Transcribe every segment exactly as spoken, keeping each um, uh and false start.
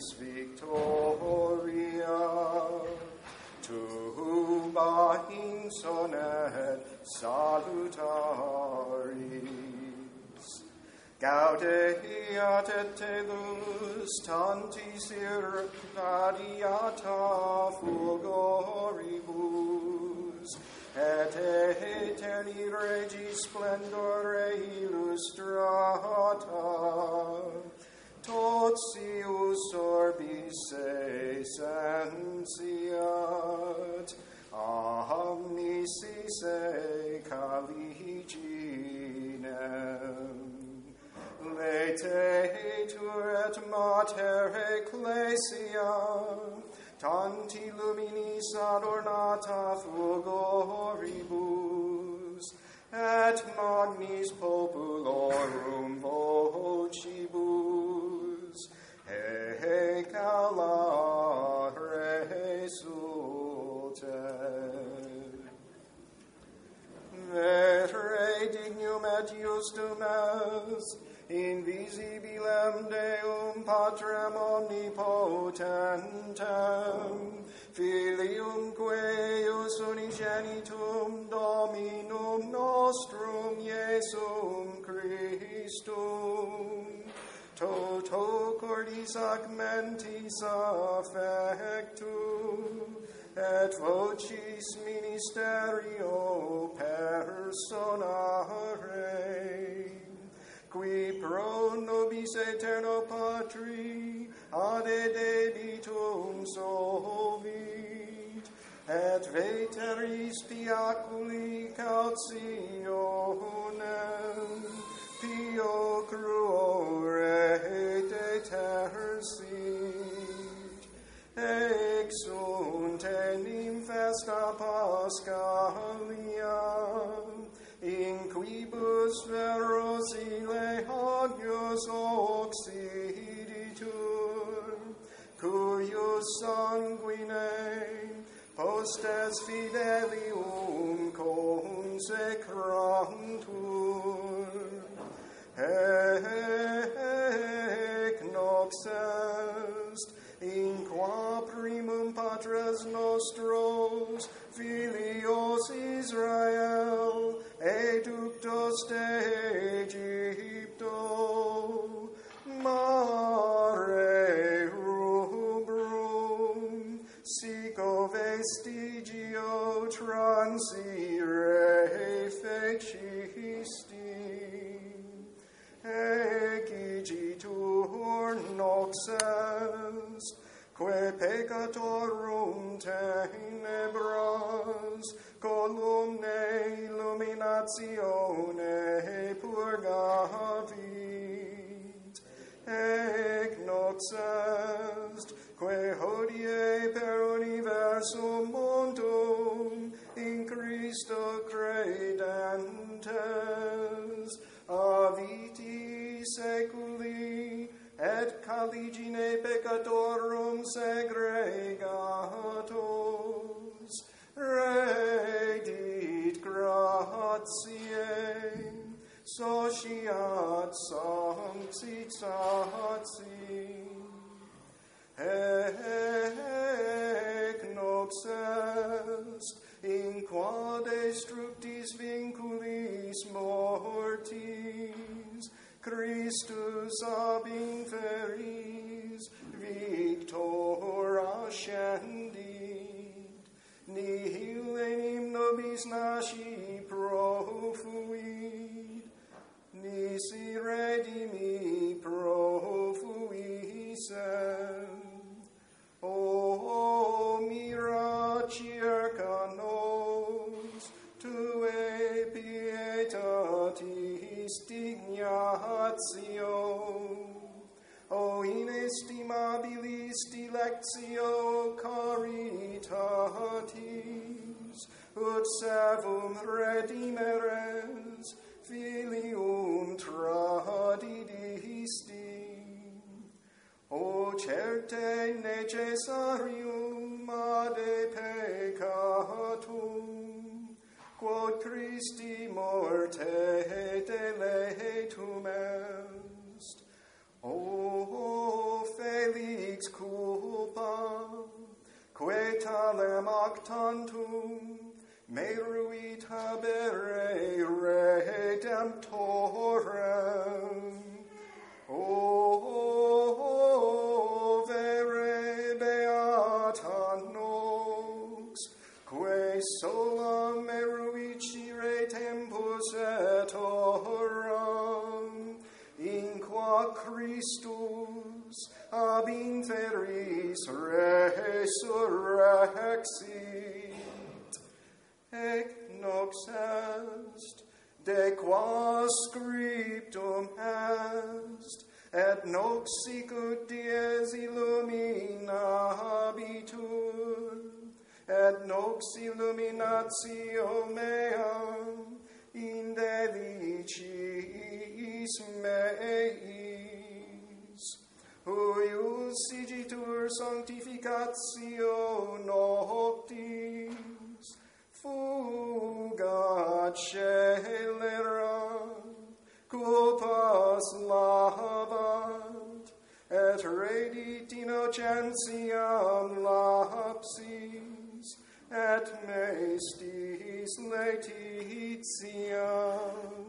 nobis victoria, tuba insonet salutaris. Gaudeat et telus tanti circadiata fulgoribus, et aeterni regi splendore illustrata, totius orbis se sensiat, omnisi se caliginem. Laetetur et mater ecclesia, tanti luminis adornata fulgoribus, et magnis populorum vocibus, ec alla resultet. Vetere dignum et justum est, invisibilem Deum Patrem omnipotentem, Filium queus unigenitum Dominum nostrum Iesum Christum, toto cordis ac mentis affectum, et vocis ministerio personare, qui pro nobis aeterno Patri ade debitum solvit, et veteris piaculi cautionem pio cruo rete tersit, exunt enim festa Pascalia, in quibus verosile hagios occiditur, cuius sanguine postes fidelium consecrantur, ec nox est, in qua primum patres nostros, filios Israel, eductos de Egypto, mare rubrum, sico vestigio transire fecisti, egigitur nox est, que peccatorum tenebras columnae illuminatione purgavit, ec nox est, que hodie per universum mondum in Christo credentes aviti seculi, et caligine peccatorum segregatos, redit gratiae, sociat sanctitati, ec nox est, in qua destructis vinculis mortis, Christus ab inferis victor ascendit, nihil enim nobis nasci profuit, nisi redimi profuisem. O mira circa nos, tue pietatis dignatio, o inestimabilis dilectio caritatis, ut servum redimeres filium tradidisti. O certe necessarium ade peccatum, quod Christi morte deletum est. O felix Jerusalem actantum, meruit habere redemptorem. O vere beata nox, quae sola meruicire tempus et horam, in qua Christus ab inferis resurrexit. Ec nox est, de qua scriptum est, et nox sicut dies illuminabitur, et nox illuminatio mea in delicis meis, huius sigitur sanctificatio noctis, fugat scelera, culpas lavat, et redit innocentiam lapsis, et mestis laetitiam.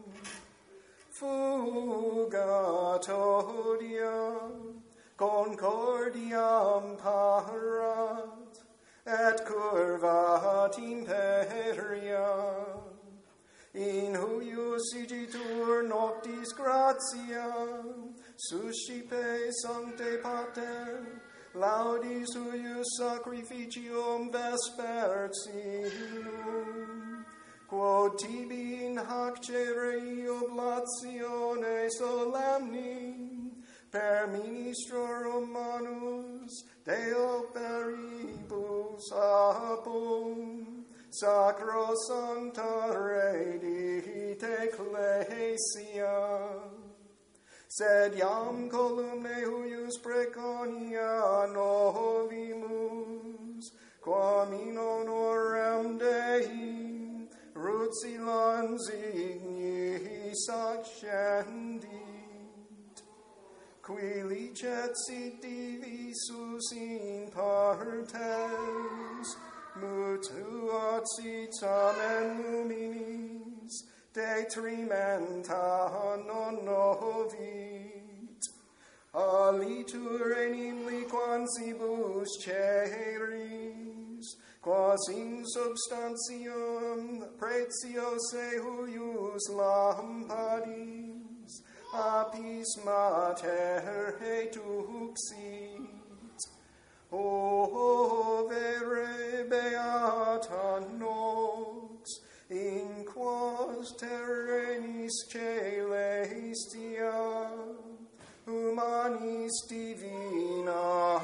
Fugat odiam, concordiam parat, et curvat imperiam, in huius sigitur noctis gratiam, suscipe sancte pater, laudis huius sacrificium vespertinum, quod tibi in hac cerei oblatione solemni, per ministro Romanus, Deo peribus apum, sacro sancta redit ecclesia, sed iam columne huius preconia novimus, quam in honorem Dei, rutilans ignis accendit, qui licet sit divisus in partes, mutuat citam luminis, detrimenta non novit, alitur enim liquansibus ceris, quas in substantium pretiose huius lampadis, apis mater hetuxit. O vere beata nox, in quas terrenis celestia, humanis divina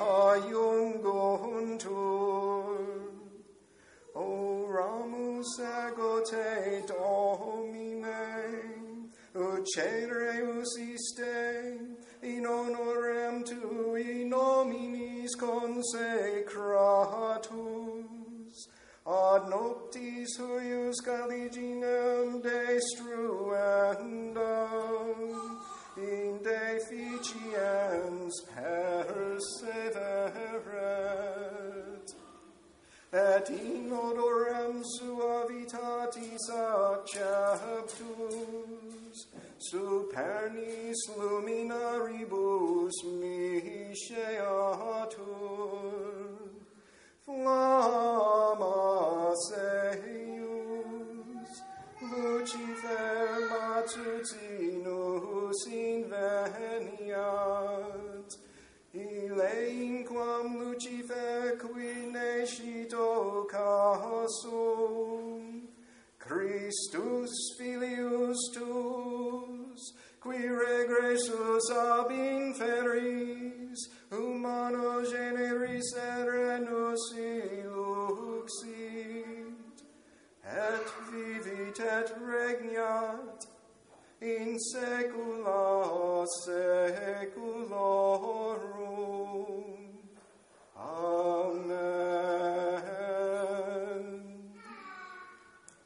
iunguntur. O ramus ergo te domine, ut cereus iste, in honorem tui nominis consecratus, ad noctis huius caliginem destruendam, in deficiens perseveret, et in odorem suavitatis acceptus, supernis luminaribus misceatur, flammas eius, Lucifer matutinus inveniat, ille inquam Lucifer qui nescit occasum, Christus filius tuus, qui regressus ab inferis, humano generis erenus illuxit, et vivit et regnat in saecula